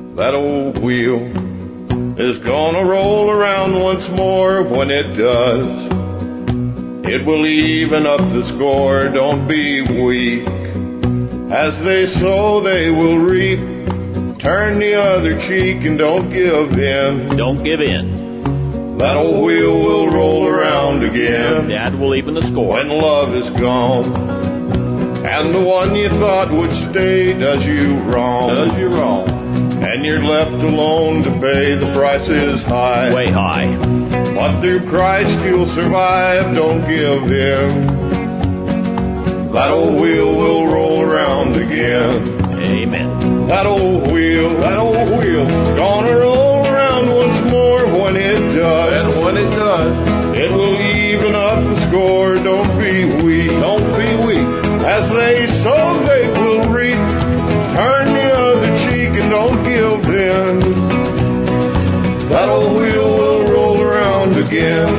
That old wheel is gonna roll around once more. When it does, it will even up the score. Don't be weak. As they sow, they will reap. Turn the other cheek and don't give in. Don't give in. That old wheel will roll around again. That will even the score. When love is gone, and the one you thought would stay does you wrong. And you're left alone to pay. The price is high. Way high. But through Christ you'll survive. Don't give in. That old wheel will roll around again. Amen. That old wheel, gonna roll around once more. When it does, and when it does, it will even up the score. Don't be weak. As they sow, they will reap. Turn the other cheek and don't give in. That old wheel will roll around again.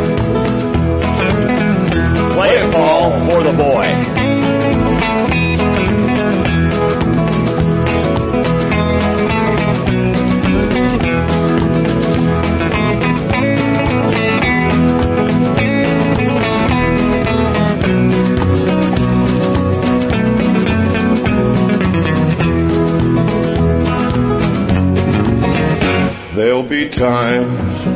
Play it, Paul, for the boy. There'll be times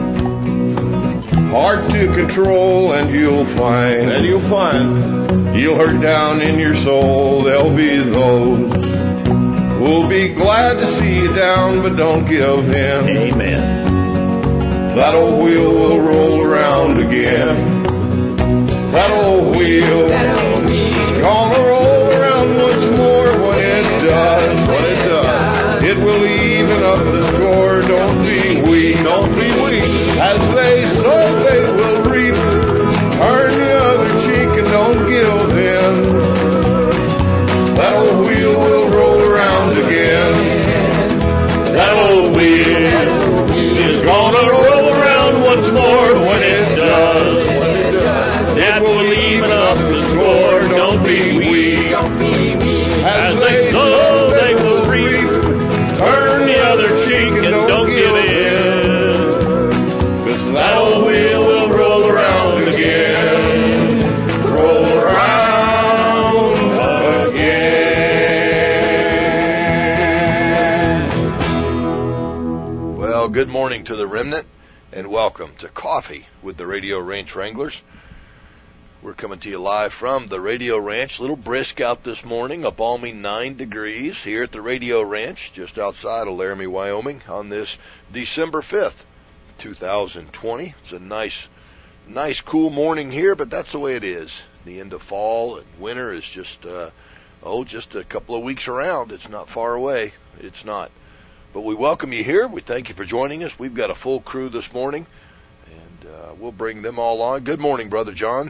hard to control, and you'll find you'll hurt down in your soul. There'll be those who'll be glad to see you down, but don't give in. Amen. That old wheel will roll around again. That old wheel is gonna roll around once more. When it does, it will even up the score. Don't be weak. As they sow, they will reap. Turn the other cheek and don't give in. That old wheel will roll around again. That old wheel is gonna roll around once more. When it does, that will even up the score. Don't be weak. As they sow, they will reap. Turn the other cheek and don't give in. 'Cause that old wheel will roll around again. Roll around again. Well, good morning to the remnant, and welcome to Coffee with the Radio Ranch Wranglers. We're coming to you live from the Radio Ranch. A little brisk out this morning, a balmy 9 degrees here at the Radio Ranch, just outside of Laramie, Wyoming, on this December 5th, 2020. It's a nice cool morning here, but that's the way it is. The end of fall and winter is just a couple of weeks around. It's not far away. It's not. But we welcome you here. We thank you for joining us. We've got a full crew this morning, and we'll bring them all on. Good morning, Brother John.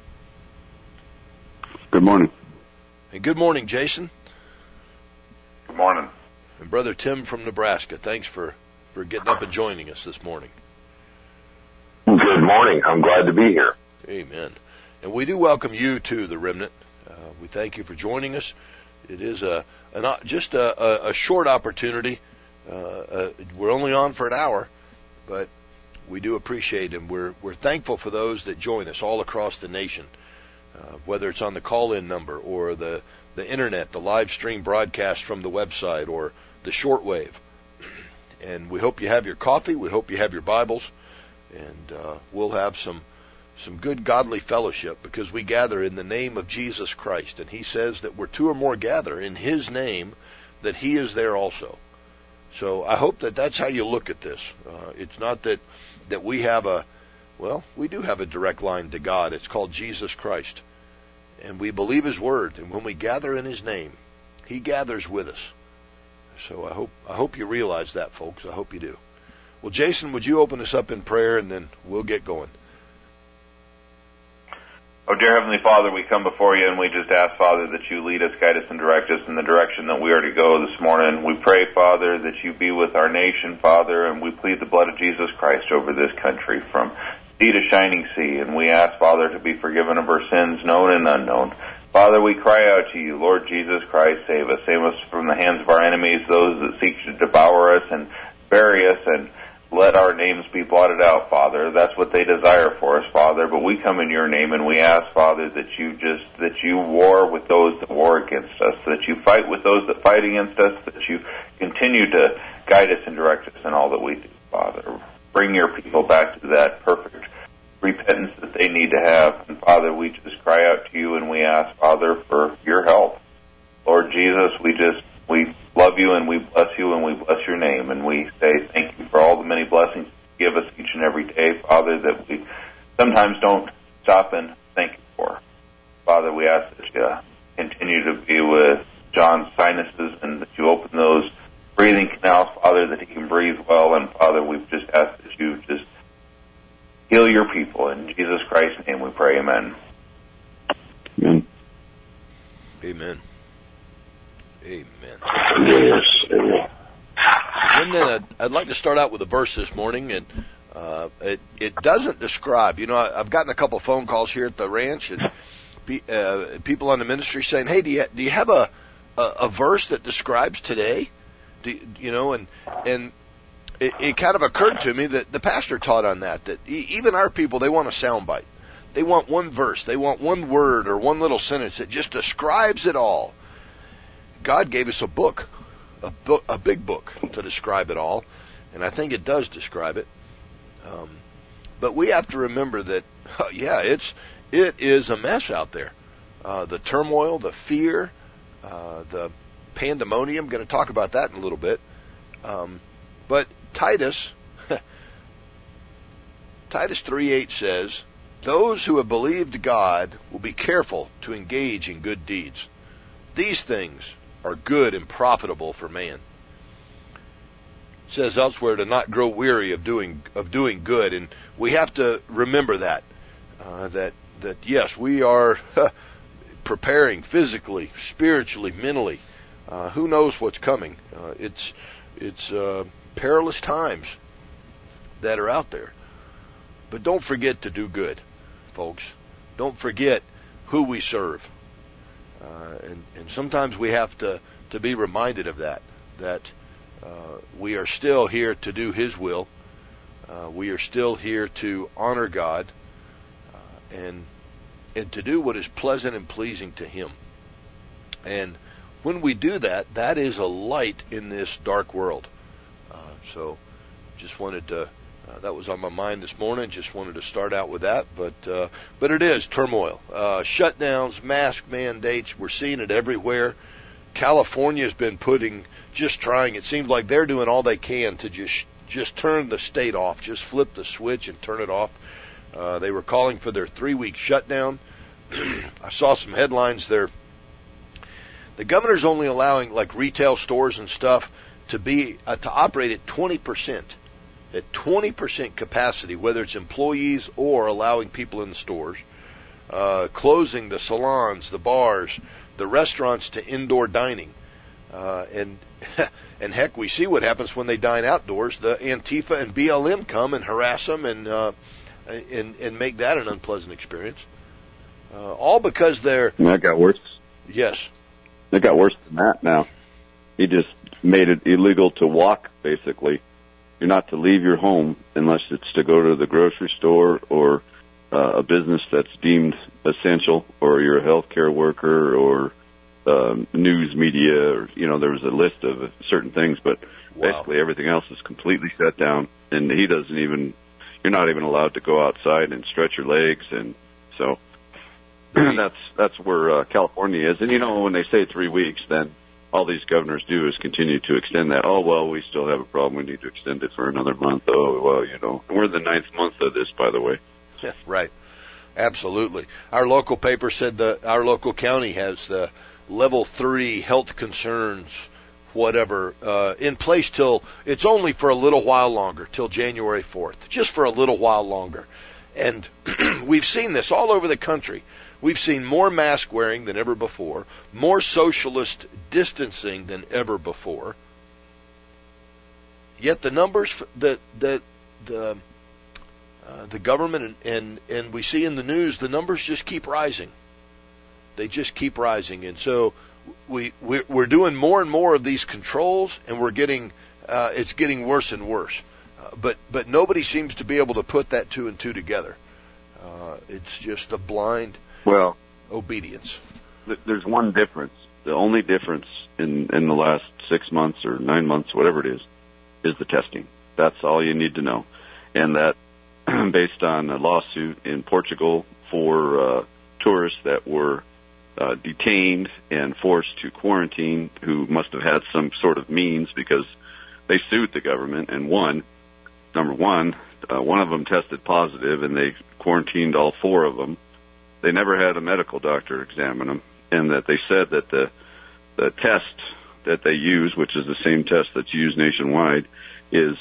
Good morning. And good morning, Jason. Good morning. And Brother Tim from Nebraska. Thanks for getting up and joining us this morning. Good morning. I'm glad to be here. Amen. And we do welcome you to the remnant. We thank you for joining us. It is just a short opportunity. We're only on for an hour, but we do appreciate it. We're thankful for those that join us all across the nation. Whether it's on the call-in number or the internet, the live stream broadcast from the website or the shortwave. And we hope you have your coffee. We hope you have your Bibles. And we'll have some good godly fellowship, because we gather in the name of Jesus Christ. And he says that where two or more gather in his name, that he is there also. So I hope that that's how you look at this. It's not that we have we do have a direct line to God. It's called Jesus Christ. And we believe his word. And when we gather in his name, he gathers with us. So I hope you realize that, folks. I hope you do. Well, Jason, would you open us up in prayer, and then we'll get going. Oh, dear Heavenly Father, we come before you and we just ask, Father, that you lead us, guide us, and direct us in the direction that we are to go this morning. We pray, Father, that you be with our nation, Father, and we plead the blood of Jesus Christ over this country from sea to shining sea. And we ask, Father, to be forgiven of our sins, known and unknown. Father, we cry out to you, Lord Jesus Christ, save us. Save us from the hands of our enemies, those that seek to devour us and bury us, and let our names be blotted out, Father. That's what they desire for us, Father. But we come in your name and we ask, Father, that you war with those that war against us, that you fight with those that fight against us, that you continue to guide us and direct us in all that we do, Father. Bring your people back to that perfect repentance that they need to have. And Father, we just cry out to you and we ask, Father, for your help. Lord Jesus, we love you and we bless you and we bless your name, and we say thank you for all the many blessings you give us each and every day, Father, that we sometimes don't stop and thank you for. Father, we ask that you continue to be with John's sinuses and that you open those breathing canals, Father, that he can breathe well. And Father, we just ask that you just heal your people. In Jesus Christ's name we pray, amen. Amen. Amen. Amen. Yes, amen. And then I'd like to start out with a verse this morning, and it doesn't describe. You know, I've gotten a couple phone calls here at the ranch, and people on the ministry saying, "Hey, do you have a verse that describes today?" And it kind of occurred to me that the pastor taught on that even our people, they want a soundbite. They want one verse. They want one word or one little sentence that just describes it all. God gave us a big book to describe it all, and I think it does describe it. But we have to remember that, it is a mess out there. The turmoil, the fear, the pandemonium. I'm going to talk about that in a little bit. But Titus 3:8 says, "Those who have believed God will be careful to engage in good deeds. These things are good and profitable for man." It says elsewhere to not grow weary of doing good, and we have to remember that yes, we are preparing physically, spiritually, mentally. Who knows what's coming? It's perilous times that are out there. But don't forget to do good, folks. Don't forget who we serve. And sometimes we have to be reminded of that we are still here to do His will. We are still here to honor God and to do what is pleasant and pleasing to Him. And when we do that, that is a light in this dark world. So just wanted to, that was on my mind this morning. Just wanted to start out with that. But it is turmoil. Shutdowns, mask mandates, we're seeing it everywhere. California's been it seems like they're doing all they can to just turn the state off, just flip the switch and turn it off. They were calling for their 3-week shutdown. I saw some headlines there. The governor's only allowing like retail stores and stuff to operate at 20%, at 20% capacity, whether it's employees or allowing people in the stores, closing the salons, the bars, the restaurants to indoor dining, and heck, we see what happens when they dine outdoors. The Antifa and BLM come and harass them and make that an unpleasant experience. All because they're... And that got worse. Yes. It got worse than that now. He just made it illegal to walk, basically. You're not to leave your home unless it's to go to the grocery store or a business that's deemed essential, or you're a healthcare worker or news media, or, there was a list of certain things, but basically everything else is completely shut down, and you're not even allowed to go outside and stretch your legs, and so that's where California is. And when they say 3 weeks, then all these governors do is continue to extend that. Oh, well, we still have a problem. We need to extend it for another month. Oh, well, we're in the 9th month of this, by the way. Yeah, right. Absolutely. Our local paper said our local county has the level 3 health concerns, whatever, in place till it's only for a little while longer, till January 4th, just for a little while longer. And we've seen this all over the country. We've seen more mask wearing than ever before, more socialist distancing than ever before. Yet the numbers that the government and we see in the news, the numbers just keep rising. They just keep rising, and so we're doing more and more of these controls, and we're getting it's getting worse and worse. But nobody seems to be able to put that 2 and 2 together. It's just a blind obedience. There's one difference. The only difference in the last 6 months or 9 months, whatever it is the testing. That's all you need to know. And that based on a lawsuit in Portugal for tourists that were detained and forced to quarantine, who must have had some sort of means because they sued the government and won. Number one of them tested positive, and they quarantined all 4 of them. They never had a medical doctor examine them, and that they said that the test that they use, which is the same test that's used nationwide, is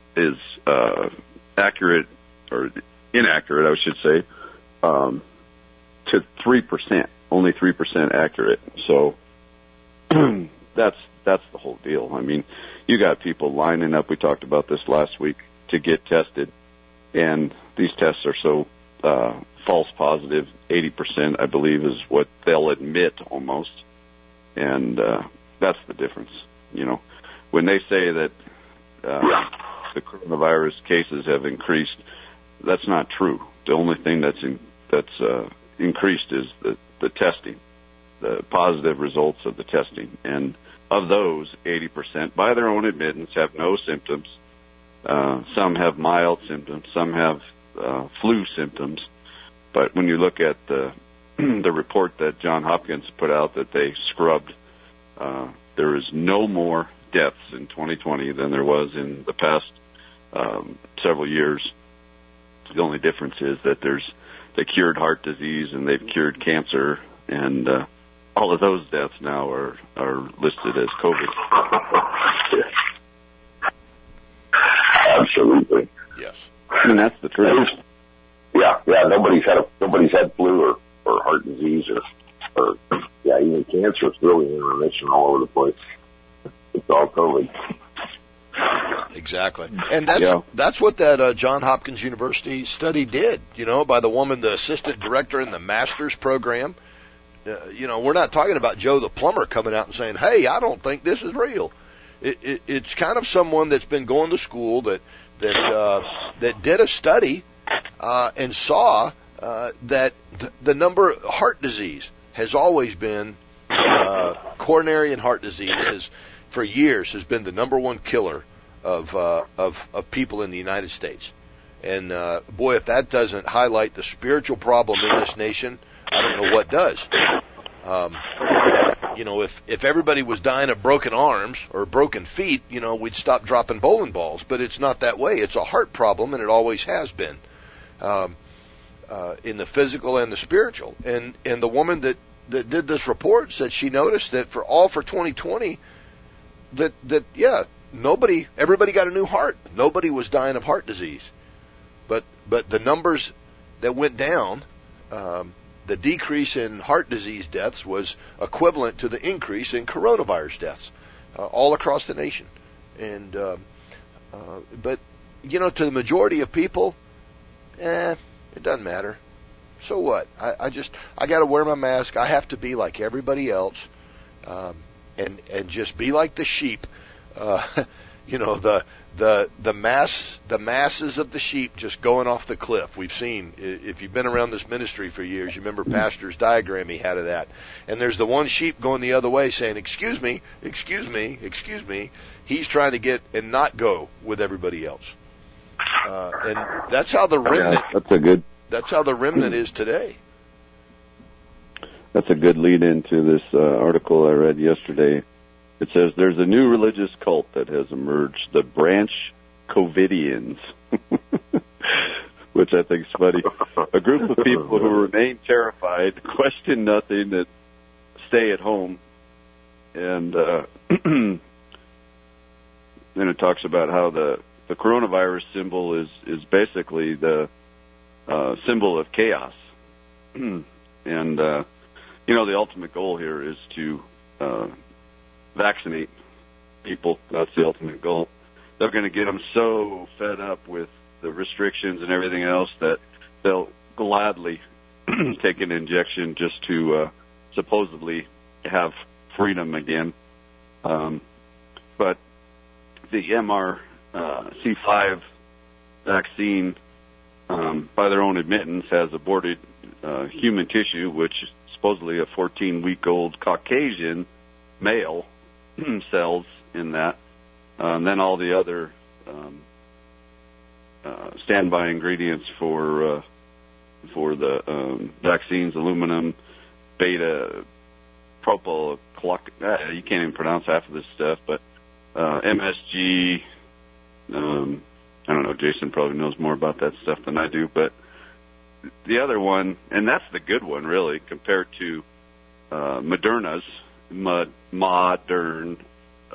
accurate or inaccurate, I should say, to 3%, only 3% accurate. So that's the whole deal. I mean, you got people lining up. We talked about this last week to get tested, and these tests are so false positive. 80%, I believe, is what they'll admit almost, and that's the difference. You know, when they say that the coronavirus cases have increased, that's not true. The only thing that's increased is the testing, the positive results of the testing, and of those, 80%, by their own admittance, have no symptoms. Some have mild symptoms. Some have flu symptoms. But when you look at the report that Johns Hopkins put out that they scrubbed, there is no more deaths in 2020 than there was in the past several years. The only difference is that they cured heart disease and they've cured cancer, and all of those deaths now are listed as COVID. Absolutely. Yes. And that's the truth. Yeah. Nobody's had flu or heart disease or even cancer. It's really in remission all over the place. It's all COVID. Exactly. And that's what that Johns Hopkins University study did, by the woman, the assistant director in the master's program. We're not talking about Joe the plumber coming out and saying, hey, I don't think this is real. It's kind of someone that's been going to school that did a study and saw that the number of heart disease has always been coronary and heart disease for years has been the number one killer of people in the United States. And boy, if that doesn't highlight the spiritual problem in this nation, I don't know what does. If everybody was dying of broken arms or broken feet, we'd stop dropping bowling balls. But it's not that way. It's a heart problem, and it always has been, in the physical and the spiritual. And the woman that did this report said she noticed that for 2020, everybody got a new heart. Nobody was dying of heart disease. But the numbers that went down, the decrease in heart disease deaths was equivalent to the increase in coronavirus deaths all across the nation. And but to the majority of people, it doesn't matter. So what? I got to wear my mask. I have to be like everybody else, and just be like the sheep. The masses of the sheep just going off the cliff. We've seen, if you've been around this ministry for years, you remember Pastor's diagram he had of that. And there's the one sheep going the other way saying, excuse me. He's trying to get and not go with everybody else. And that's how the remnant, that's how the remnant is today. That's a good lead into this article I read yesterday. It says there's a new religious cult that has emerged, the Branch Covidians, which I think is funny. A group of people who remain terrified, question nothing, and stay at home. And then it talks about how the coronavirus symbol is basically the symbol of chaos. And, the ultimate goal here is to vaccinate people. That's the ultimate goal. They're going to get them so fed up with the restrictions and everything else that they'll gladly take an injection just to supposedly have freedom again. But the MRC5 vaccine, by their own admittance, has aborted human tissue, which supposedly a 14-week-old Caucasian male cells in that. And then all the other standby ingredients for the vaccines, aluminum, beta, propyl, you can't even pronounce half of this stuff, but MSG, I don't know, Jason probably knows more about that stuff than I do, but the other one, and that's the good one really, compared to Moderna's modern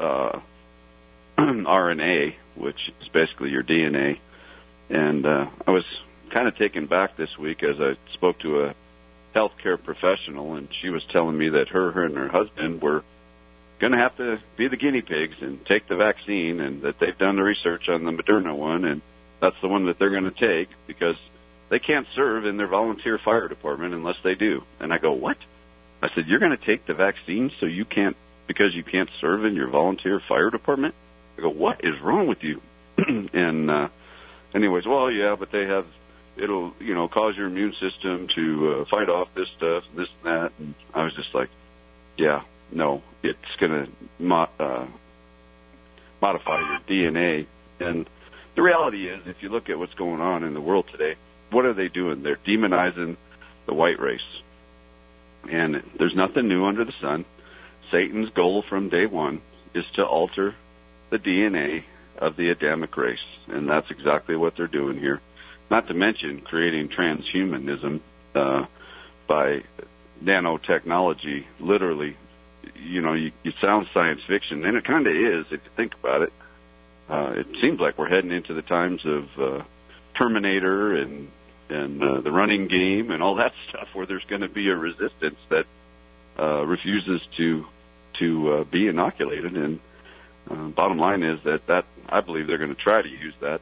RNA, which is basically your DNA. And I was kind of taken back this week as I spoke to a healthcare professional, and she was telling me that her and her husband were going to have to be the guinea pigs and take the vaccine, and that they've done the research on the Moderna one, and that's the one that they're going to take because they can't serve in their volunteer fire department unless they do. And I go, what? I said, you're going to take the vaccine so you can't, because you can't serve in your volunteer fire department? I go, what is wrong with you? And anyways, well, yeah, but they have, it'll, cause your immune system to fight off this stuff, this and that. And I was just like, yeah, no, it's going to modify your DNA. And the reality is, if you look at what's going on in the world today, what are they doing? They're demonizing the white race. And there's nothing new under the sun. Satan's goal from day one is to alter the DNA of the Adamic race. And that's exactly what they're doing here. Not to mention creating transhumanism by nanotechnology, literally. You sound science fiction, and it kind of is if you think about it. It seems like we're heading into the times of Terminator and the Running Game and all that stuff, where there's going to be a resistance that refuses to be inoculated. And bottom line is that I believe they're going to try to use that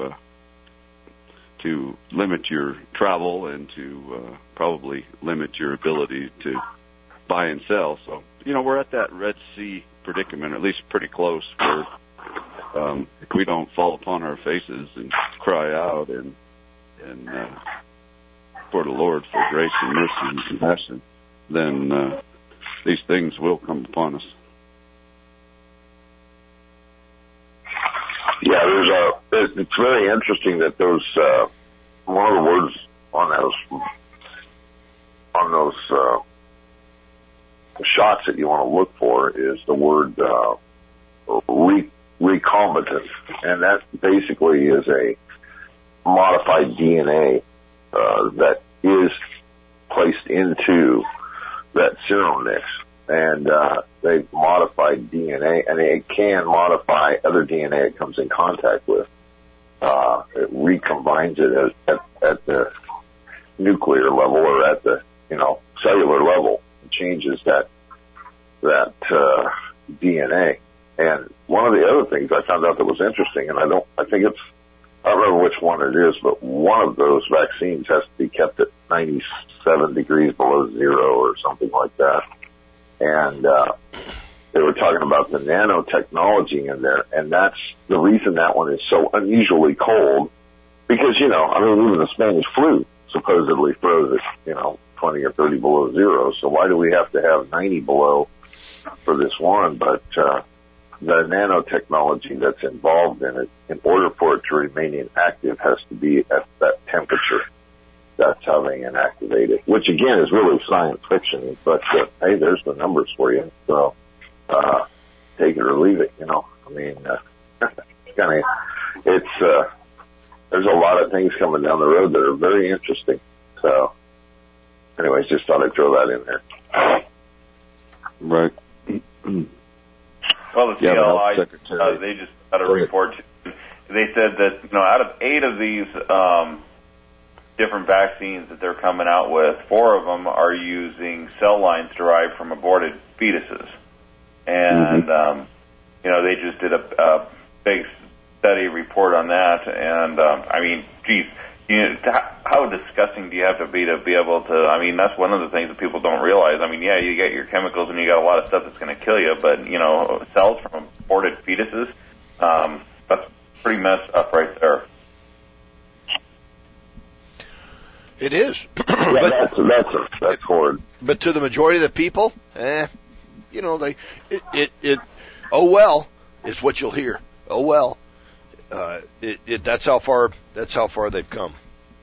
to limit your travel and to probably limit your ability to buy and sell. So, we're at that Red Sea predicament, at least pretty close, where if we don't fall upon our faces and cry out and for the Lord for grace and mercy and compassion, then these things will come upon us. Yeah, it's very interesting that those one of the words on those shots that you want to look for is the word recombinant, and that basically is a modified DNA that is placed into that serum mix, and they've modified DNA, and it can modify other DNA it comes in contact with. It recombines it at the nuclear level or at the cellular level. It changes that DNA. And one of the other things I found out that was interesting, and I don't remember which one it is, but one of those vaccines has to be kept at 97 degrees below zero or something like that. And they were talking about the nanotechnology in there, and that's the reason that one is so unusually cold, because, even the Spanish flu supposedly froze at, 20 or 30 below zero, so why do we have to have 90 below for this one? But the nanotechnology that's involved in it, in order for it to remain inactive, has to be at that temperature. That's how they inactivate it, which again is really science fiction, but hey, there's the numbers for you. So take it or leave it, there's a lot of things coming down the road that are very interesting. So anyways, just thought I'd throw that in there. Right. Well, the CLI, they just had a report. They said that, out of 8 of these different vaccines that they're coming out with, 4 of them are using cell lines derived from aborted fetuses. And, they just did a big study report on that. And, how disgusting do you have to be able to? I mean, that's one of the things that people don't realize. I mean, yeah, you get your chemicals and you got a lot of stuff that's going to kill you, but cells from aborted fetuses, that's pretty messed up right there. It is. Yeah, that's horrid. But to the majority of the people, oh well, is what you'll hear. Oh well. That's how far they've come.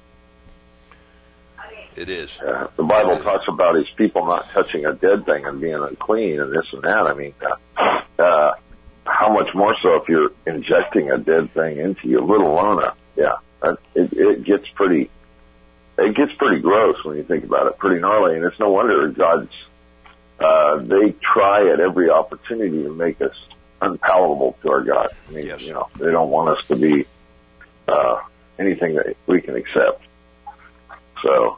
It is. The Bible talks about these people not touching a dead thing and being unclean and this and that. I mean, how much more so if you're injecting a dead thing into you, let alone it gets pretty gross when you think about it, pretty gnarly. And it's no wonder God's, they try at every opportunity to make us unpalatable to our God. I mean, yes. They don't want us to be anything that we can accept. So,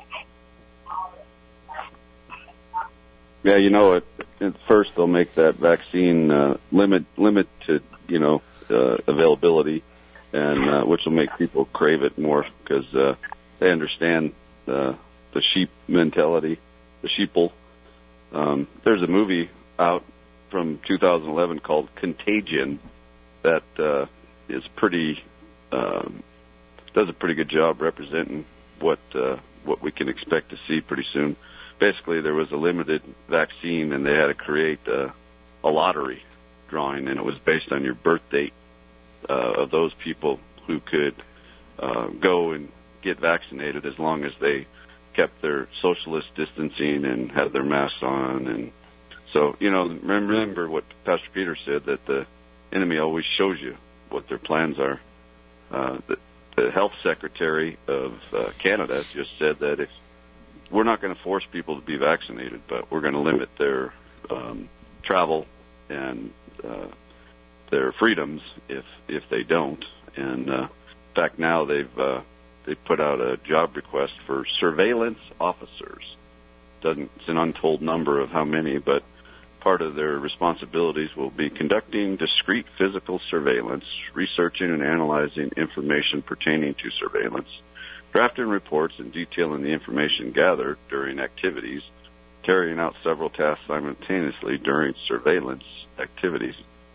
yeah, at first they'll make that vaccine limit to availability, and which will make people crave it more because they understand the sheep mentality, the sheeple. There's a movie out from 2011 called Contagion that is pretty does a pretty good job representing what we can expect to see pretty soon. Basically, there was a limited vaccine, and they had to create a lottery drawing, and it was based on your birth date of those people who could go and get vaccinated as long as they kept their socialist distancing and had their masks on. And so, remember what Pastor Peter said, that the enemy always shows you what their plans are. The health secretary of Canada just said that if we're not going to force people to be vaccinated, but we're going to limit their travel and their freedoms if they don't. And in fact, now they've put out a job request for surveillance officers. It's an untold number of how many, but part of their responsibilities will be conducting discrete physical surveillance, researching and analyzing information pertaining to surveillance, drafting reports and detailing the information gathered during activities, carrying out several tasks simultaneously during surveillance activities.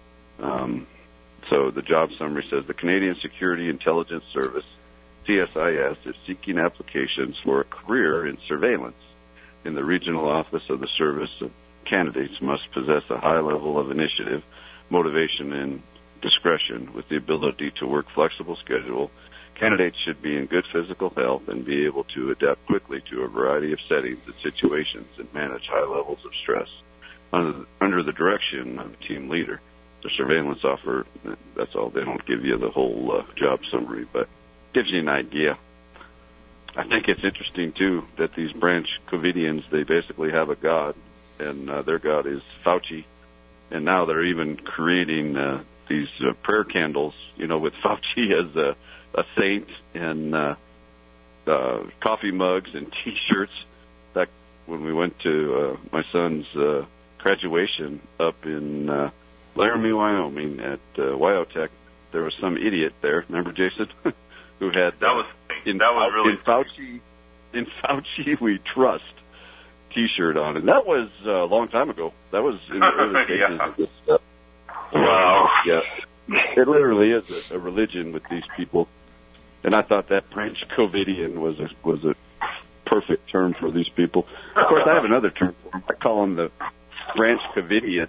So the job summary says the Canadian Security Intelligence Service, CSIS, is seeking applications for a career in surveillance. In the regional office of the service, candidates must possess a high level of initiative, motivation, and discretion with the ability to work flexible schedule. Candidates should be in good physical health and be able to adapt quickly to a variety of settings and situations and manage high levels of stress. Under the direction of a team leader, the surveillance offer, that's all. They don't give you the whole job summary, but gives you an idea. I think it's interesting, too, that these branch Covidians, they basically have a god, and their god is Fauci. And now they're even creating these prayer candles, with Fauci as a saint, and coffee mugs and T-shirts. In fact, when we went to my son's graduation up in Laramie, Wyoming, at Wyotech, there was some idiot there. Remember, Jason, who had in Fauci we trust T-shirt on, and that was a long time ago. That was in the early stages of this stuff. Wow. Yeah, it literally is a religion with these people. And I thought that branch Covidian was a perfect term for these people. Of course, I have another term for them. I call them the branch Covidians.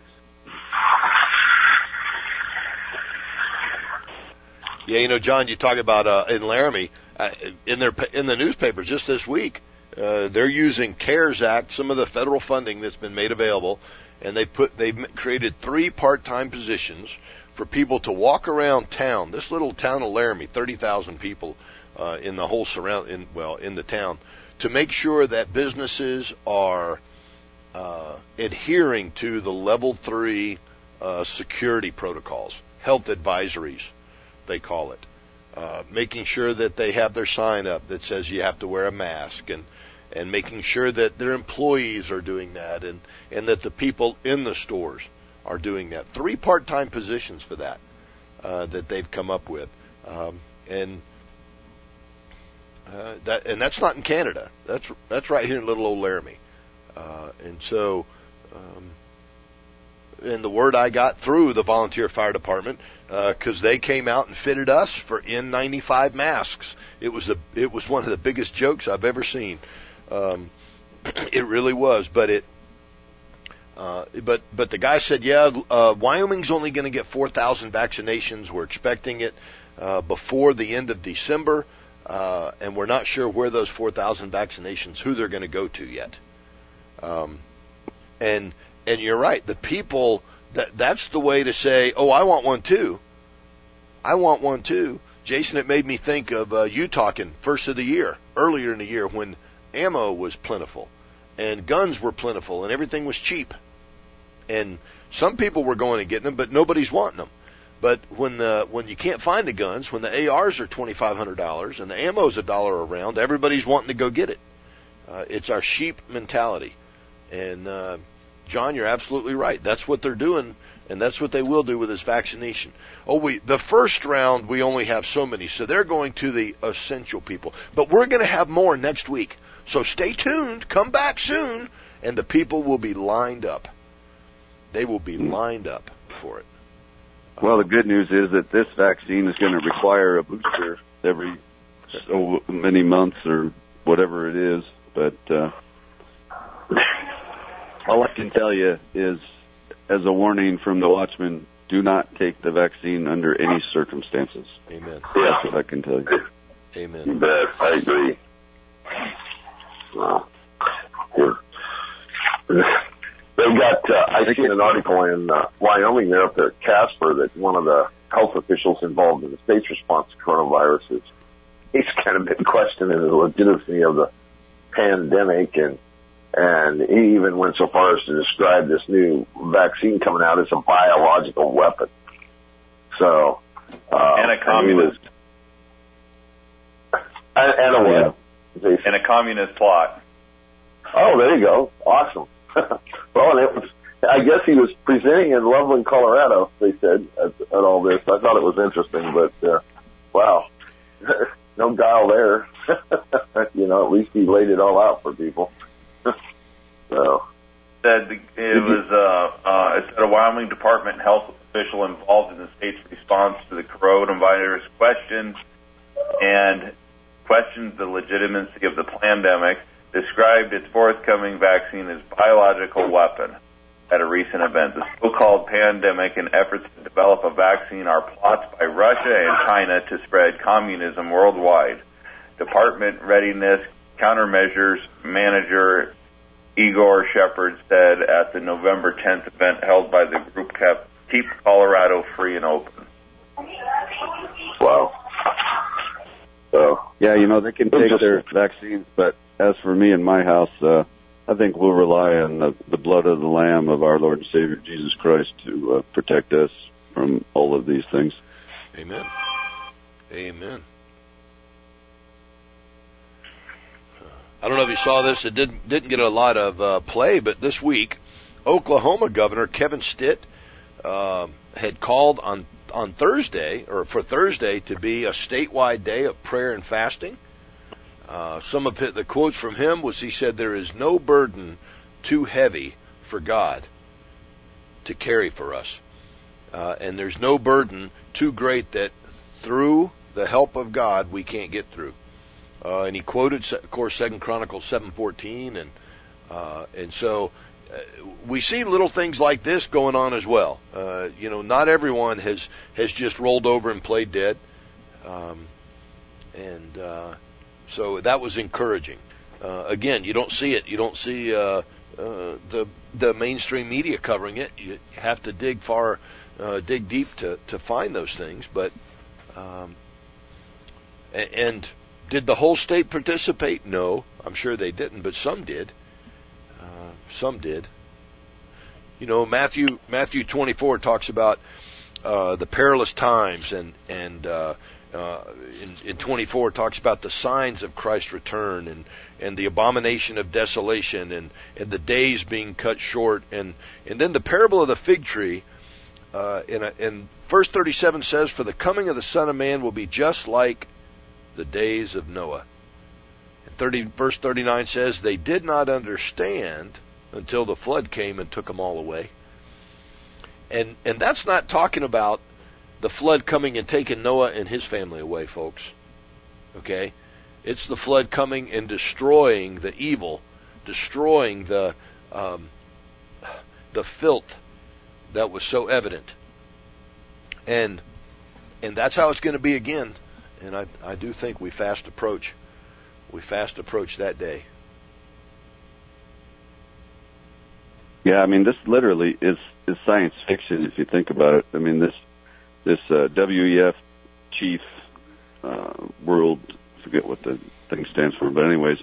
Yeah, John, you talk about in Laramie, in the newspapers just this week, they're using CARES Act, some of the federal funding that's been made available, and they've created 3 part-time positions for people to walk around town. This little town of Laramie, 30,000 people in the whole in the town, to make sure that businesses are adhering to the level 3 security protocols, health advisories, they call it. Making sure that they have their sign up that says you have to wear a mask, and making sure that their employees are doing that, and that the people in the stores are doing that. 3 part-time positions for that they've come up with. And That's not in Canada. That's right here in little old Laramie. And so, and the word I got through the volunteer fire department, because they came out and fitted us for N95 masks. It was one of the biggest jokes I've ever seen. It really was, but the guy said, Wyoming's only going to get 4,000 vaccinations. We're expecting it before the end of December, and we're not sure where those 4,000 vaccinations, who they're going to go to yet. And you're right. The people, that's the way to say, oh, I want one too. I want one too. Jason, it made me think of you talking first of the year, earlier in the year when ammo was plentiful and guns were plentiful and everything was cheap. And some people were going and getting them, but nobody's wanting them. But when you can't find the guns, when the ARs are $2,500 and the ammo's $1 a round, everybody's wanting to go get it. It's our sheep mentality. And John, you're absolutely right. That's what they're doing, and that's what they will do with this vaccination. The first round, we only have so many, so they're going to the essential people. But we're going to have more next week. So stay tuned. Come back soon, and the people will be lined up. They will be lined up for it. Well, the good news is that this vaccine is going to require a booster every so many months or whatever it is. But all I can tell you is, as a warning from the Watchman, do not take the vaccine under any circumstances. Amen. That's what I can tell you. Amen. You bet. I agree. They've got, I seen an article in Wyoming there up there at Casper that one of the health officials involved in the state's response to coronavirus he's kind of been questioning the legitimacy of the pandemic, and he even went so far as to describe this new vaccine coming out as a biological weapon. So, and a communist. And a what? And a communist plot. Oh, there you go. Awesome. Well, and it was, I guess he was presenting in Loveland, Colorado, they said, at all this. I thought it was interesting, but, wow. No guile there. At least he laid it all out for people. So. It said a Wyoming Department health official involved in the state's response to the coronavirus questioned the legitimacy of the pandemic, described its forthcoming vaccine as biological weapon at a recent event. The so-called pandemic and efforts to develop a vaccine are plots by Russia and China to spread communism worldwide. Department Readiness Countermeasures Manager Igor Shepard said at the November 10th event held by the group Keep Colorado Free and Open. Wow. So, yeah, they can take their vaccines, but as for me and my house, I think we'll rely on the blood of the Lamb of our Lord and Savior Jesus Christ to protect us from all of these things. Amen. Amen. I don't know if you saw this. It didn't get a lot of play, but this week, Oklahoma Governor Kevin Stitt had called on Thursday, or for Thursday, to be a statewide day of prayer and fasting. Some of the quotes from him was, he said, there is no burden too heavy for God to carry for us. And there's no burden too great that through the help of God we can't get through. And he quoted, of course, 2 Chronicles 7:14, and so we see little things like this going on as well. Not everyone has just rolled over and played dead, so that was encouraging. Again, you don't see it. You don't see the mainstream media covering it. You have to dig deep to find those things. But and did the whole state participate? No, I'm sure they didn't, but some did. Some did. Matthew 24 talks about the perilous times, and in 24 talks about the signs of Christ's return, and the abomination of desolation, and the days being cut short, and then the parable of the fig tree. In verse 37 says, "For the coming of the Son of Man will be just like the days of Noah." verse 39 says, they did not understand until the flood came and took them all away. And that's not talking about the flood coming and taking Noah and his family away, folks. Okay? It's the flood coming and destroying the evil, destroying the filth that was so evident. And that's how it's going to be again. And I do think we fast approach that day. Yeah, I mean, this literally is science fiction if you think about it. I mean, this WEF chief world, forget what the thing stands for, but anyways,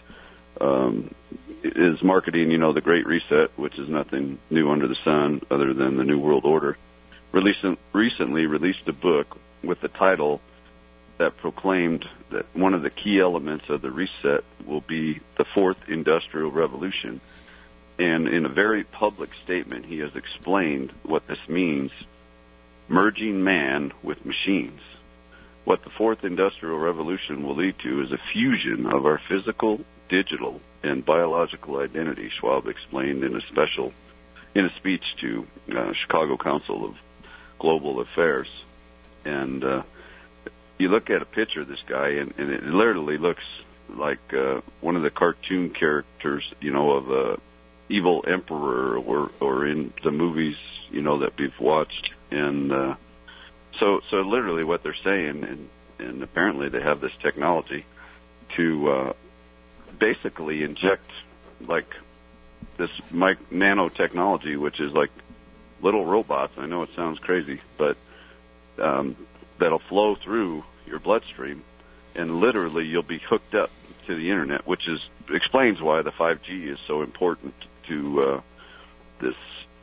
is marketing, the Great Reset, which is nothing new under the sun other than the New World Order. Recently released a book with the title that proclaimed that one of the key elements of the reset will be the fourth industrial revolution. And in a very public statement, he has explained what this means, merging man with machines. What the fourth industrial revolution will lead to is a fusion of our physical, digital, and biological identity, Schwab explained in a speech to Chicago Council of Global Affairs. And you look at a picture of this guy, and it literally looks like one of the cartoon characters, of a evil emperor, or in the movies, that we've watched. And so literally what they're saying, and apparently they have this technology to basically inject like this nanotechnology, which is like little robots. I know it sounds crazy, but that'll flow through your bloodstream, and literally you'll be hooked up to the internet, which explains why the 5G is so important to this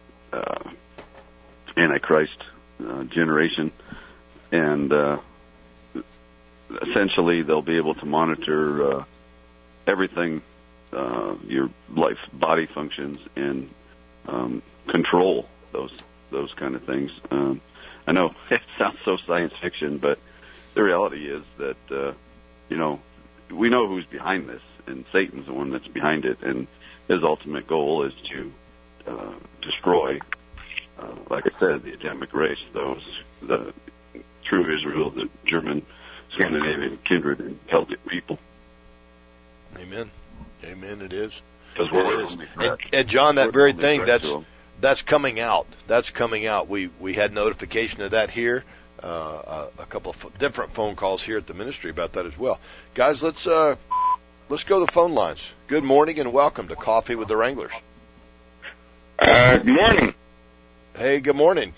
Antichrist generation. And essentially they'll be able to monitor everything, your life, body functions, and control those kind of things. I know it sounds so science fiction, but the reality is that we know who's behind this, and Satan's the one that's behind it, and his ultimate goal is to destroy, like I said, the Adamic race, the true Israel, the German, Scandinavian, kindred, and Celtic people. Amen. Amen. It is. And John, that very thing that's coming out. That's coming out. We had notification of that here. A couple of different phone calls here at the ministry about that as well. Guys, let's go to the phone lines. Good morning and welcome to Coffee with the Wranglers. Good morning. Hey, good morning.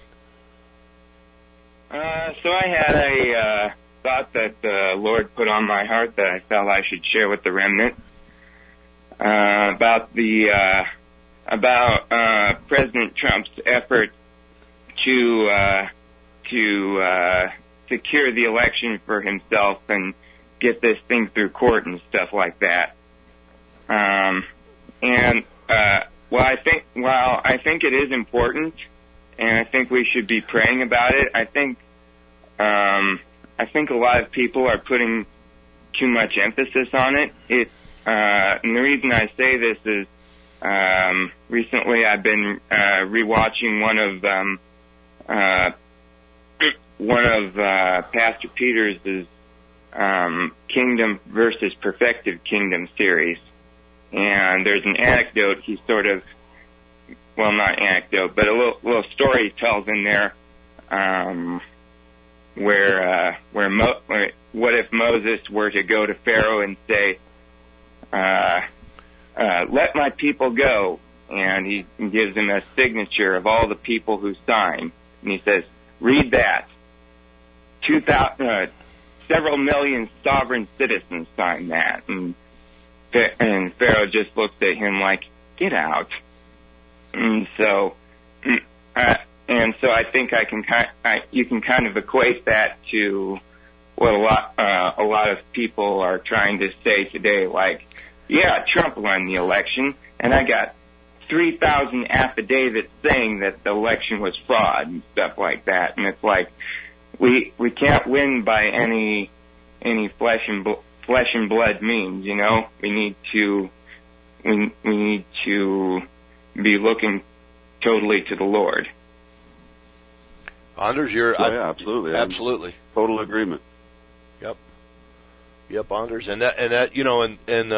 So I had a thought that the Lord put on my heart that I felt I should share with the remnant about President Trump's effort to secure the election for himself and get this thing through court and stuff like that. While I think it is important, and I think we should be praying about it, I think a lot of people are putting too much emphasis on it. And the reason I say this is recently I've been rewatching one of Pastor Peters's Kingdom versus Perfected Kingdom series, and there's an anecdote. He sort of, well, not anecdote, but a little story he tells in there, where what if Moses were to go to Pharaoh and say, let my people go, and he gives him a signature of all the people who signed, and he says, read that. Several million sovereign citizens signed that, and Pharaoh just looked at him like, get out. And so I think you can kind of equate that to what a lot of people are trying to say today, like, yeah, Trump won the election, and I got 3,000 affidavits saying that the election was fraud and stuff like that. And it's like, we can't win by any flesh and flesh and blood means. You know, we need to be looking totally to the Lord. Anders, absolutely. Absolutely. Total agreement. Yep, Anders, and that you know,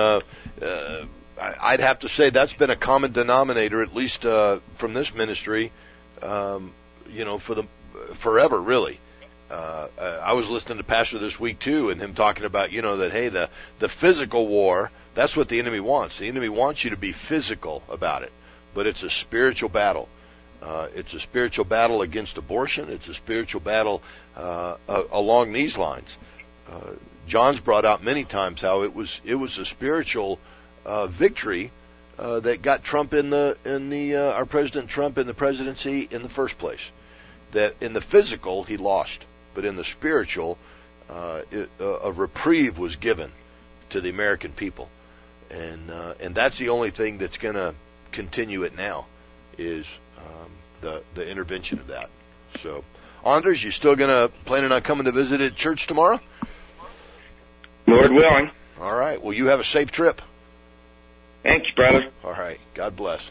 I'd have to say that's been a common denominator, at least from this ministry, you know, forever, really. I was listening to Pastor this week too, and him talking about, you know, that hey, the physical war, that's what the enemy wants. The enemy wants you to be physical about it, but it's a spiritual battle. It's a spiritual battle against abortion. It's a spiritual battle along these lines. John's brought out many times how it was a spiritual victory that got Trump our President Trump in the presidency in the first place. That in the physical he lost, but in the spiritual, a reprieve was given to the American people, and that's the only thing that's going to continue it now is the intervention of that. So, Anders, you still planning on coming to visit at church tomorrow? Lord willing. All right. Well, you have a safe trip. Thanks, brother. All right. God bless.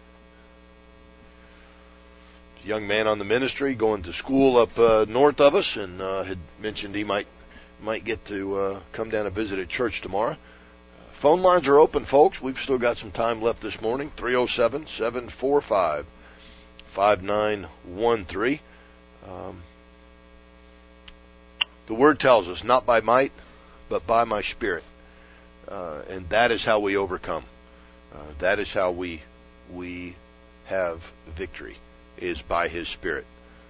A young man on the ministry going to school up north of us, and had mentioned he might get to come down and visit at church tomorrow. Phone lines are open, folks. We've still got some time left this morning. 307-745-5913. The Word tells us, not by might, but by my Spirit. And that is how we overcome. That is how we have victory, is by His Spirit.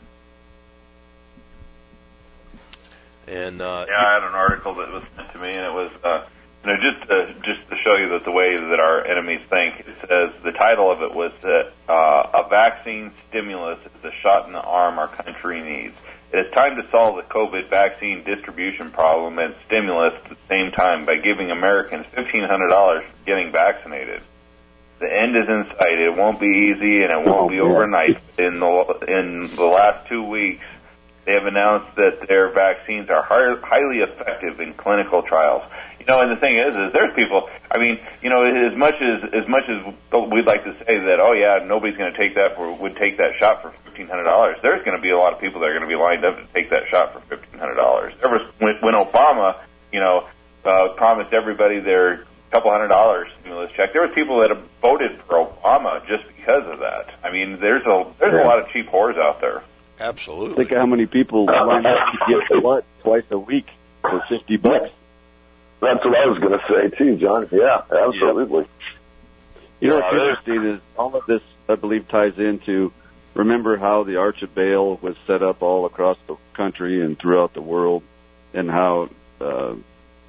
And I had an article that was sent to me, and it was just to show you that the way that our enemies think. It says the title of it was that a vaccine stimulus is the shot in the arm our country needs. It is time to solve the COVID vaccine distribution problem and stimulus at the same time by giving Americans $1,500 for getting vaccinated. The end is in sight. It won't be easy, and it won't be overnight. In the last 2 weeks, they have announced that their vaccines are highly effective in clinical trials. You know, and the thing is there's people. I mean, you know, as much as we'd like to say that, oh yeah, nobody's going to take that would take that shot for $1,500. There's going to be a lot of people that are going to be lined up to take that shot for $1,500. There was when Obama, you know, promised everybody their couple $100 stimulus check. There was people that have voted for Obama just because of that. I mean, there's a lot of cheap whores out there. absolutely. Think of how many people line up to get blood twice a week for $50. That's what I was going to say too, John. Yeah, absolutely. You know what's interesting is all of this, I believe, ties into, remember how the Arch of Baal was set up all across the country and throughout the world, and how, the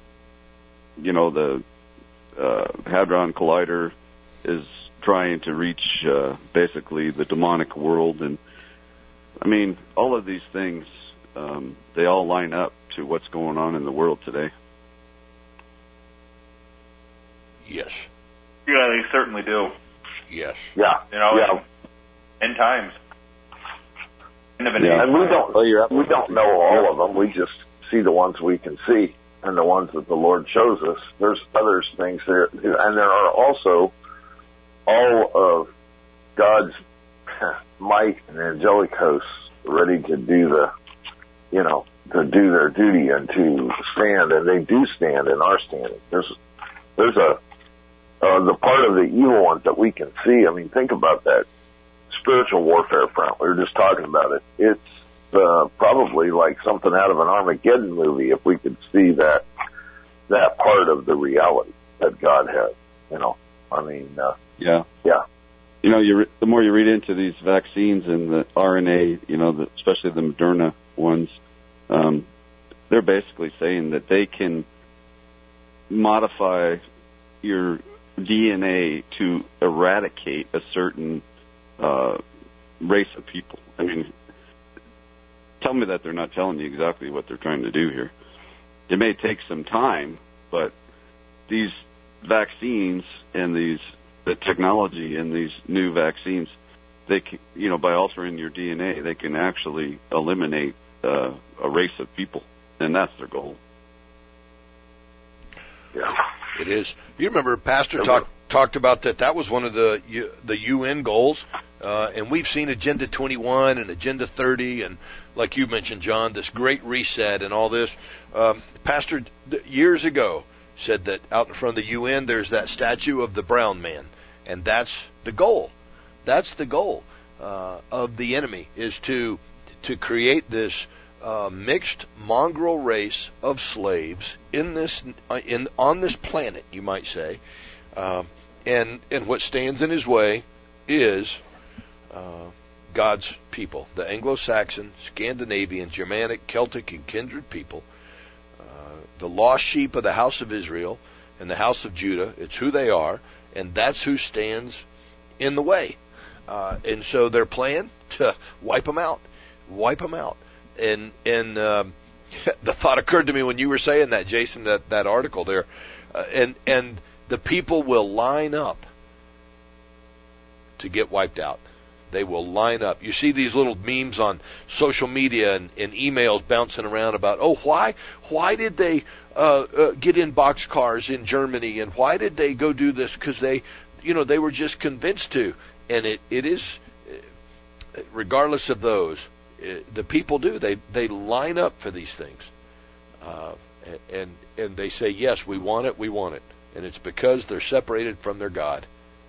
Hadron Collider is trying to reach basically the demonic world. And, I mean, all of these things, they all line up to what's going on in the world today. Yes. Yeah, they certainly do. Yes. Yeah. You know, yeah. End times. And we don't know all of them. We just see the ones we can see and the ones that the Lord shows us. There's other things there, and there are also all of God's might and angelic hosts ready to do to do their duty and to stand, and they do stand and are standing. There's the part of the evil ones that we can see. I mean, think about that spiritual warfare front. We were just talking about it. It's probably like something out of an Armageddon movie if we could see that part of the reality that God has. Yeah. You know, the more you read into these vaccines and the RNA, especially the Moderna ones, they're basically saying that they can modify your DNA to eradicate a certain race of people. I mean, tell me that they're not telling you exactly what they're trying to do here. It may take some time, but these vaccines and the technology in these new vaccines, they can, by altering your DNA, they can actually eliminate a race of people, and that's their goal. Yeah. It is. You remember Pastor talked about that. That was one of the UN goals, and we've seen Agenda 21 and Agenda 30, and like you mentioned, John, this Great Reset and all this. Pastor years ago said that out in front of the UN there's that statue of the brown man, and that's the goal. That's the goal of the enemy, is to create this mixed mongrel race of slaves on this planet, you might say, and what stands in his way is God's people, the Anglo-Saxon, Scandinavian, Germanic, Celtic, and kindred people, the lost sheep of the house of Israel and the house of Judah. It's who they are, and that's who stands in the way. And so their plan to wipe them out. And the thought occurred to me when you were saying that, Jason, that article there, and the people will line up to get wiped out. They will line up. You see these little memes on social media and emails bouncing around about, why did they get in boxcars in Germany, and why did they go do this? Because they were just convinced to. And it is, regardless of those, the people do. They line up for these things, and they say, yes, we want it, and it's because they're separated from their God.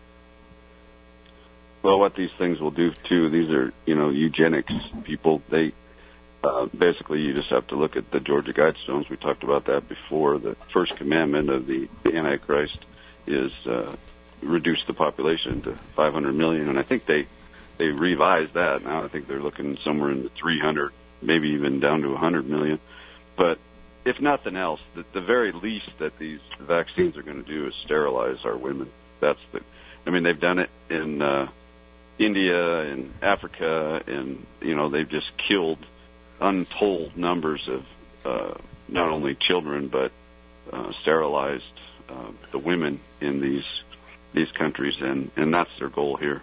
Well, what these things will do too, these are eugenics people. They basically, you just have to look at the Georgia Guidestones. We talked about that before. The first commandment of the Antichrist is reduce the population to 500 million, and I think they revised that. Now I think they're looking somewhere in the 300, maybe even down to 100 million. But if nothing else, the very least that these vaccines are going to do is sterilize our women. They've done it in India and Africa, and they've just killed untold numbers of not only children but sterilized the women in these countries, and that's their goal here.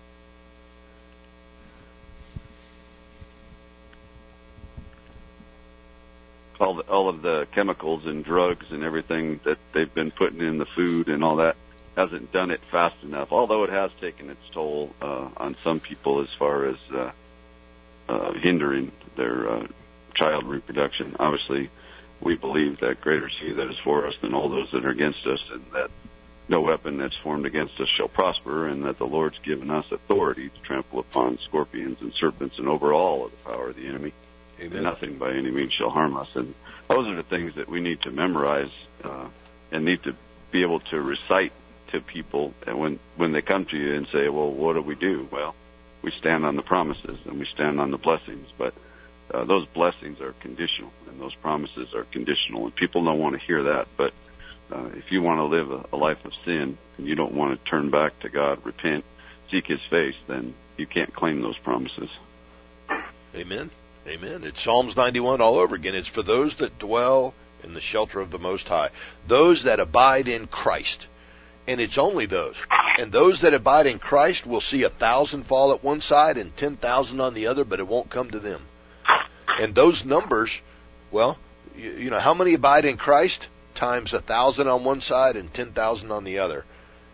All of the chemicals and drugs and everything that they've been putting in the food and all that hasn't done it fast enough, although it has taken its toll on some people as far as hindering their child reproduction. Obviously, we believe that greater is He that is for us than all those that are against us, and that no weapon that's formed against us shall prosper, and that the Lord's given us authority to trample upon scorpions and serpents and over all of the power of the enemy. Amen. Nothing by any means shall harm us. And those are the things that we need to memorize and need to be able to recite to people. And when they come to you and say, well, what do? Well, we stand on the promises and we stand on the blessings. But those blessings are conditional, and those promises are conditional. And people don't want to hear that. But if you want to live a life of sin and you don't want to turn back to God, repent, seek His face, then you can't claim those promises. Amen. Amen. It's Psalms 91 all over again. It's for those that dwell in the shelter of the Most High, those that abide in Christ. And it's only those. And those that abide in Christ will see 1,000 fall at one side and 10,000 on the other, but it won't come to them. And those numbers, well, how many abide in Christ? Times 1,000 on one side and 10,000 on the other.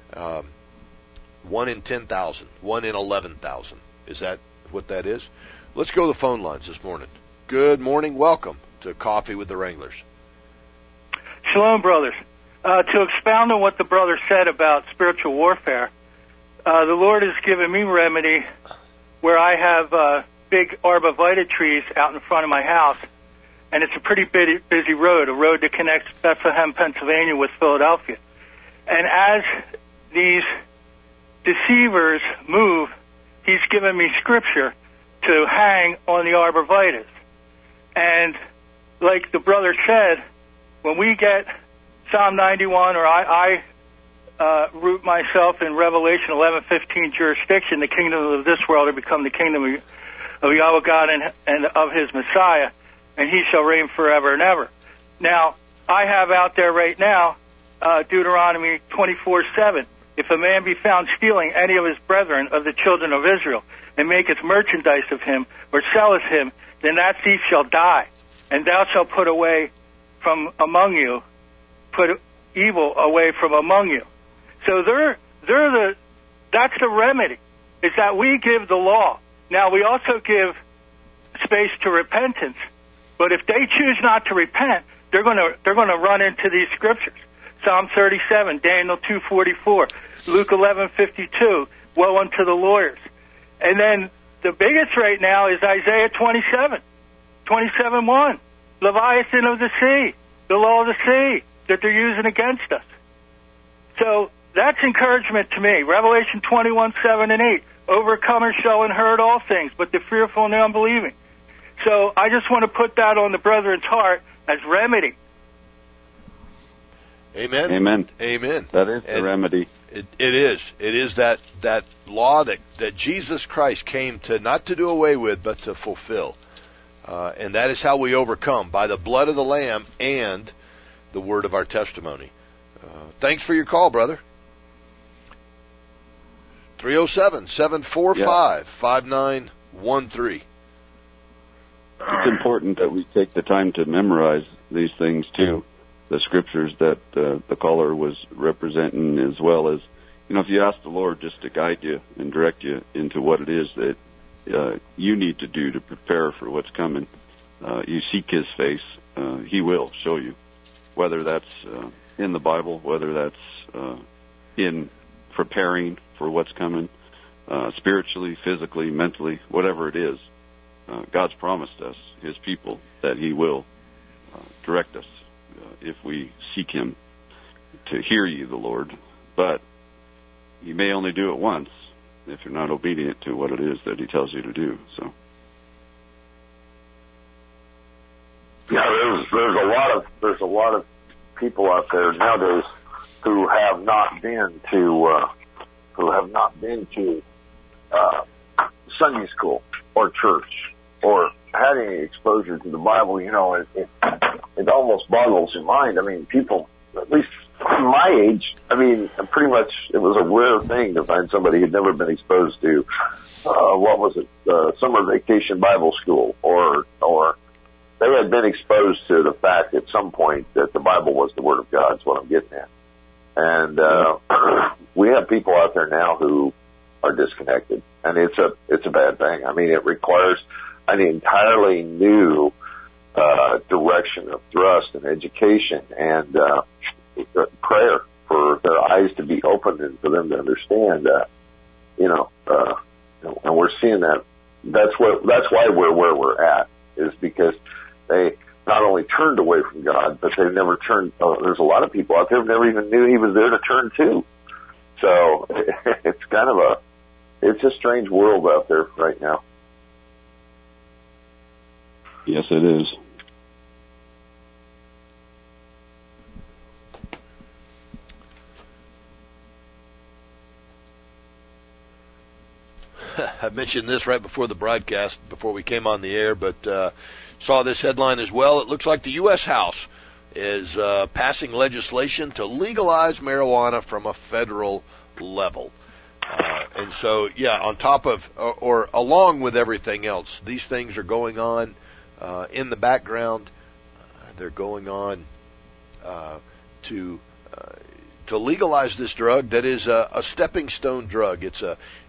1 in 10,000, 1 in 11,000. Is that what that is? Let's go to the phone lines this morning. Good morning. Welcome to Coffee with the Wranglers. Shalom, brothers. To expound on what the brother said about spiritual warfare, the Lord has given me remedy where I have big arborvitae trees out in front of my house, and it's a pretty busy road, a road that connects Bethlehem, Pennsylvania with Philadelphia. And as these deceivers move, He's given me scripture to hang on the arborvitaes. And like the brother said, when we get Psalm 91, or I root myself in Revelation 11:15 jurisdiction, the kingdom of this world will become the kingdom of Yahweh God and of His Messiah, and He shall reign forever and ever. Now, I have out there right now Deuteronomy 24:7. If a man be found stealing any of his brethren of the children of Israel, and maketh merchandise of him, or selleth him, then that thief shall die. And thou shalt put away from among you, put evil away from among you. So that's the remedy, is that we give the law. Now, we also give space to repentance, but if they choose not to repent, they're going to run into these scriptures. Psalm 37, Daniel 2:44, Luke 11:52, woe unto the lawyers. And then the biggest right now is Isaiah 27:1, Leviathan of the sea, the law of the sea that they're using against us. So that's encouragement to me. Revelation 21:7 and 8, overcomers shall inherit all things, but the fearful and the unbelieving. So I just want to put that on the brethren's heart as remedy. Amen. Amen. Amen. That is the remedy. It is. It is that law that Jesus Christ came to not to do away with, but to fulfill. And that is how we overcome, by the blood of the Lamb and the word of our testimony. Thanks for your call, brother. 307-745-5913. It's important that we take the time to memorize these things too, the scriptures that the caller was representing, as well as, if you ask the Lord just to guide you and direct you into what it is that you need to do to prepare for what's coming, you seek His face, He will show you, whether that's in the Bible, whether that's in preparing for what's coming, spiritually, physically, mentally, whatever it is. God's promised us, His people, that He will direct us if we seek Him to hear ye the Lord. But He may only do it once if you're not obedient to what it is that He tells you to do. So, yeah, there's a lot of people out there nowadays who have not been to Sunday school or church or had any exposure to the Bible. It almost boggles your mind. I mean, people, at least my age, pretty much it was a rare thing to find somebody who'd never been exposed to, summer vacation Bible school, or they had been exposed to the fact at some point that the Bible was the Word of God, is what I'm getting at. And we have people out there now who are disconnected, and it's a bad thing. It requires an entirely new direction of thrust and education and prayer for their eyes to be opened and for them to understand. And we're seeing that. That's why we're where we're at, is because they not only turned away from God, but they've never turned. There's a lot of people out there who never even knew He was there to turn to. So it's it's a strange world out there right now. Yes, it is. I mentioned this right before the broadcast, before we came on the air, but saw this headline as well. It looks like the U.S. House is passing legislation to legalize marijuana from a federal level. And so, on top of, or along with everything else, these things are going on in the background. They're going on to legalize this drug that is a stepping stone drug. It's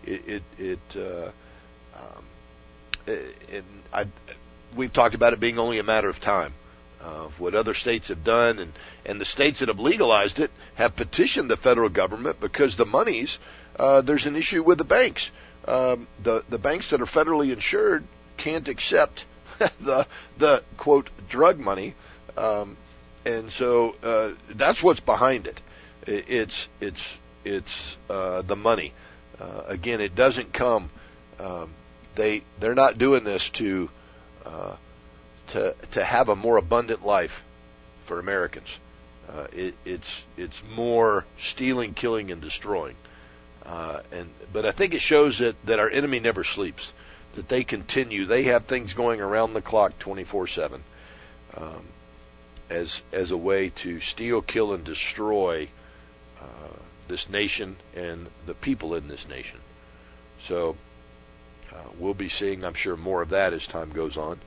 we've talked about it being only a matter of time of what other states have done, and the states that have legalized it have petitioned the federal government because the monies. There's an issue with the banks. The banks that are federally insured can't accept the quote drug money, and so that's what's behind it. It's the money. Again, it doesn't come. They're not doing this to have a more abundant life for Americans. It's more stealing, killing, and destroying. But I think it shows that our enemy never sleeps, that they continue. They have things going around the clock 24/7 as a way to steal, kill, and destroy this nation and the people in this nation. So we'll be seeing, I'm sure, more of that as time goes on.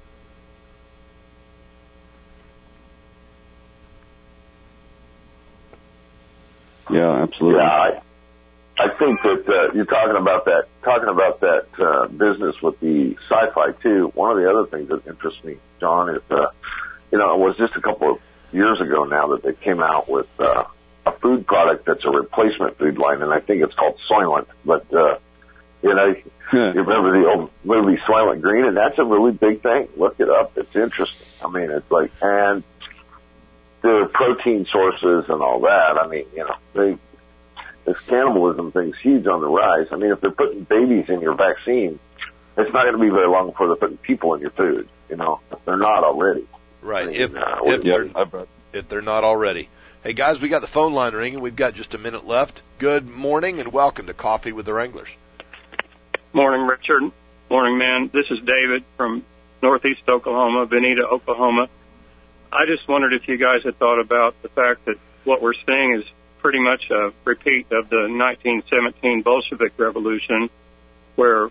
Yeah, absolutely. Yeah, I think that you're talking about that business with the sci-fi too. One of the other things that interests me, John, is it was just a couple of years ago now that they came out with a food product that's a replacement food line, and I think it's called Soylent. But you remember the old movie Soylent Green, and that's a really big thing. Look it up; it's interesting. I mean, it's like, and the protein sources and all that. I mean, this cannibalism thing's huge on the rise. I mean, if they're putting babies in your vaccine, it's not going to be very long before they're putting people in your food, if they're not already. Right, I mean, if they're not already. Hey, guys, we got the phone line ringing. We've got just a minute left. Good morning and welcome to Coffee with the Wranglers. Morning, Richard. Morning, man. This is David from Northeast Oklahoma, Bonita, Oklahoma. I just wondered if you guys had thought about the fact that what we're seeing is pretty much a repeat of the 1917 Bolshevik Revolution, where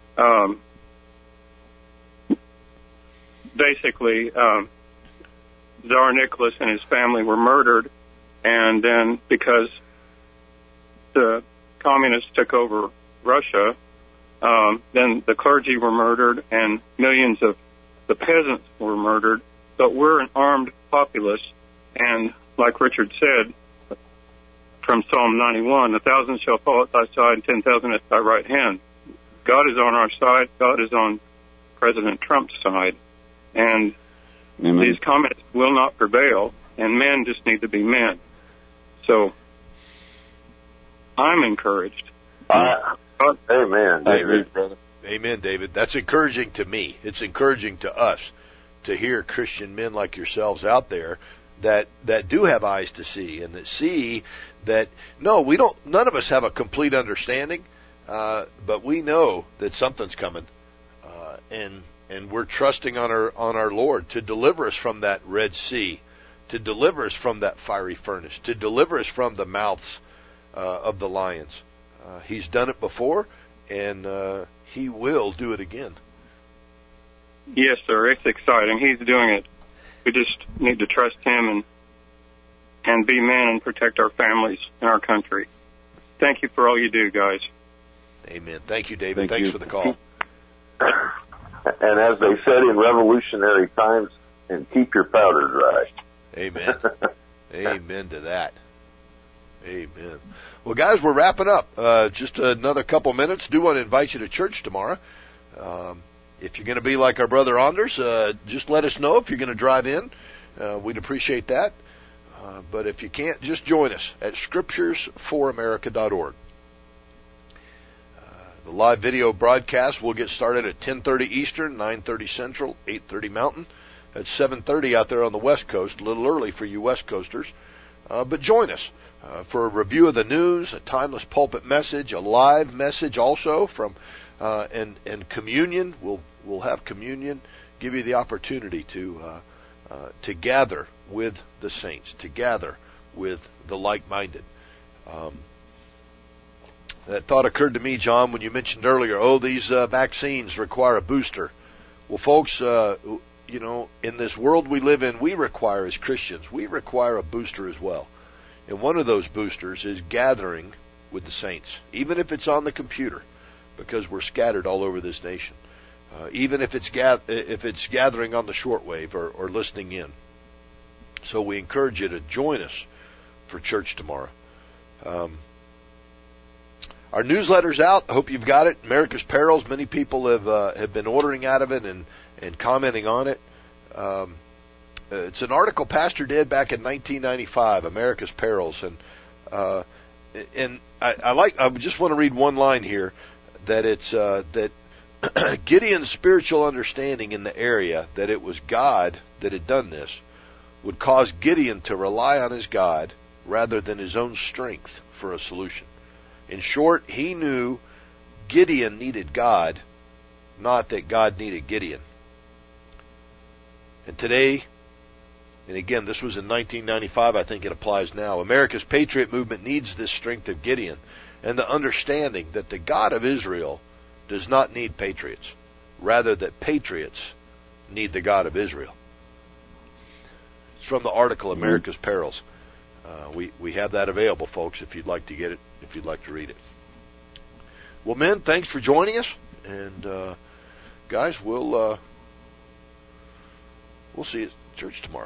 basically Tsar Nicholas and his family were murdered, and then because the communists took over Russia, then the clergy were murdered and millions of the peasants were murdered. But we're an armed populace, and like Richard said, from Psalm 91, 1,000 shall fall at thy side and 10,000 at thy right hand. God is on our side. God is on President Trump's side. And Amen. These communists will not prevail, and men just need to be men. So I'm encouraged. Amen, David. brother. Amen, David. That's encouraging to me. It's encouraging to us to hear Christian men like yourselves out there that do have eyes to see and that see that, none of us have a complete understanding, but we know that something's coming, and we're trusting on our Lord to deliver us from that Red Sea, to deliver us from that fiery furnace, to deliver us from the mouths of the lions. He's done it before, and he will do it again. Yes, sir. It's exciting. He's doing it. We just need to trust him and be men and protect our families and our country. Thank you for all you do, guys. Amen. Thank you, David. Thank Thanks you. for the call. And as they said in revolutionary times, and keep your powder dry. Amen. Amen to that. Amen. Well, guys, we're wrapping up. Just another couple minutes. Do want to invite you to church tomorrow. If you're going to be like our brother Anders, just let us know if you're going to drive in. We'd appreciate that. But if you can't, just join us at scripturesforamerica.org. The live video broadcast will get started at 10:30 Eastern, 9:30 Central, 8:30 Mountain. At 7:30 out there on the West Coast, a little early for you West Coasters. But join us for a review of the news, a timeless pulpit message, a live message also from and communion. We'll have communion, give you the opportunity to gather with the saints, to gather with the like-minded. That thought occurred to me, John, when you mentioned earlier, these vaccines require a booster. Well, folks, in this world we live in, we require, as Christians, we require a booster as well. And one of those boosters is gathering with the saints, even if it's on the computer, because we're scattered all over this nation. Even if it's gathering on the shortwave or listening in. So we encourage you to join us for church tomorrow. Our newsletter's out. I hope you've got it. America's Perils. Many people have been ordering out of it and commenting on it. It's an article Pastor did back in 1995, America's Perils, and I just want to read one line here that it's that Gideon's spiritual understanding in the area that it was God that had done this would cause Gideon to rely on his God rather than his own strength for a solution. In short, he knew Gideon needed God, not that God needed Gideon. And today, and again, this was in 1995, I think it applies now, America's Patriot movement needs this strength of Gideon and the understanding that the God of Israel does not need patriots, rather that patriots need the God of Israel. It's from the article America's Perils. we have that available, folks, if you'd like to get it, if you'd like to read it. Well, men, thanks for joining us, and guys, we'll see you at church tomorrow.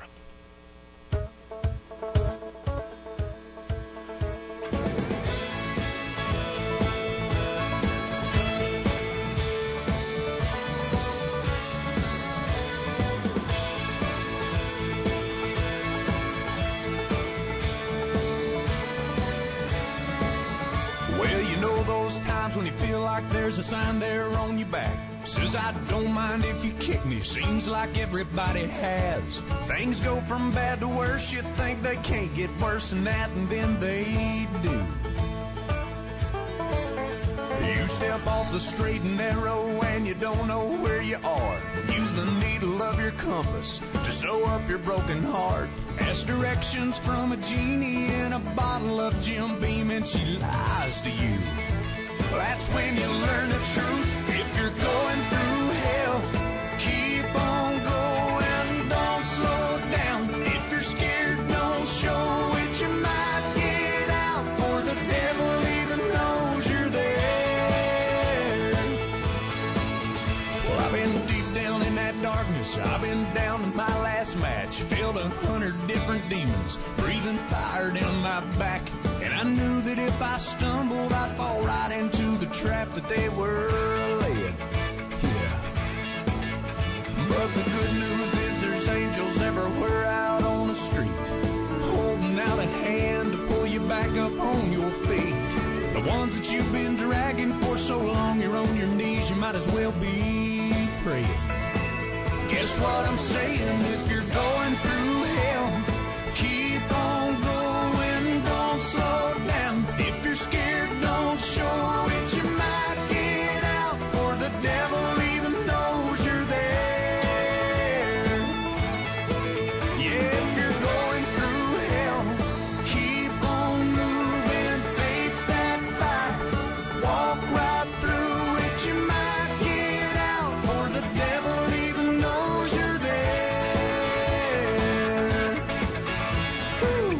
When you feel like there's a sign there on your back, says I don't mind if you kick me, seems like everybody has. Things go from bad to worse, you think they can't get worse than that, and then they do. You step off the straight and narrow and you don't know where you are. Use the needle of your compass to sew up your broken heart. Ask directions from a genie in a bottle of Jim Beam and she lies to you. That's when you learn the truth. If you're going through hell, keep on going, don't slow down. If you're scared, don't show it, you might get out, for the devil even knows you're there. Well, I've been deep down in that darkness, I've been down to my last match, filled 100 different demons, breathing fire down my back. And I knew that if I stumbled, I'd fall right into the trap that they were laying. Yeah. But the good news is there's angels everywhere out on the street, holding out a hand to pull you back up on your feet. The ones that you've been dragging for so long, you're on your knees, you might as well be praying. Guess what I'm saying? If you're going through hell, keep on going, don't slow down. If you're scared, don't show it, you might get out, for the devil even knows you're there. Yeah, if you're going through hell, keep on moving, face that fire, walk right through it, you might get out, for the devil even knows you're there. Woo.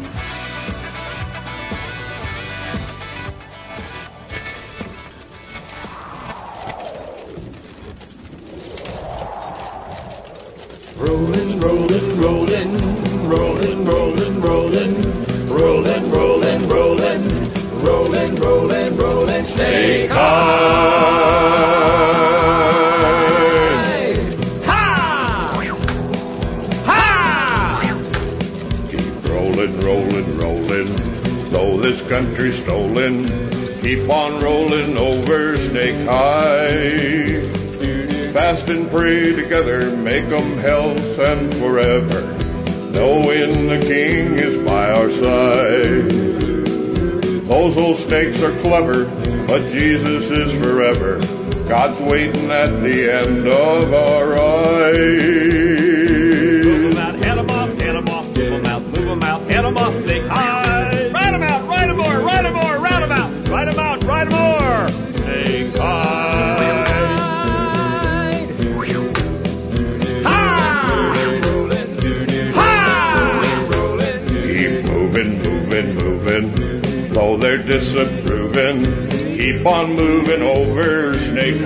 Rolling, rolling, rolling, rolling, rolling, rolling, rolling, rolling, rolling, rolling, rolling, rolling, snake high. Ha! Ha! Keep rolling, rolling, rolling, though this country's stolen. Keep on rolling over Snake High. Fast and pray together, make 'em health and forever, knowing the King is by our side. Those old snakes are clever, but Jesus is forever. God's waiting at the end of our ride. Move 'em out, head 'em off, head 'em off, move 'em out, move 'em out, head 'em off, Snake High. Ride 'em out, ride 'em more, ride 'em more, ride 'em out, ride 'em out, ride 'em more, Snake High. Moving, though they're disapproving, keep on moving over Snake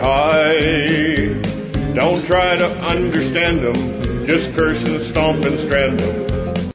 High. Don't try to understand them, just curse and stomp and strand them.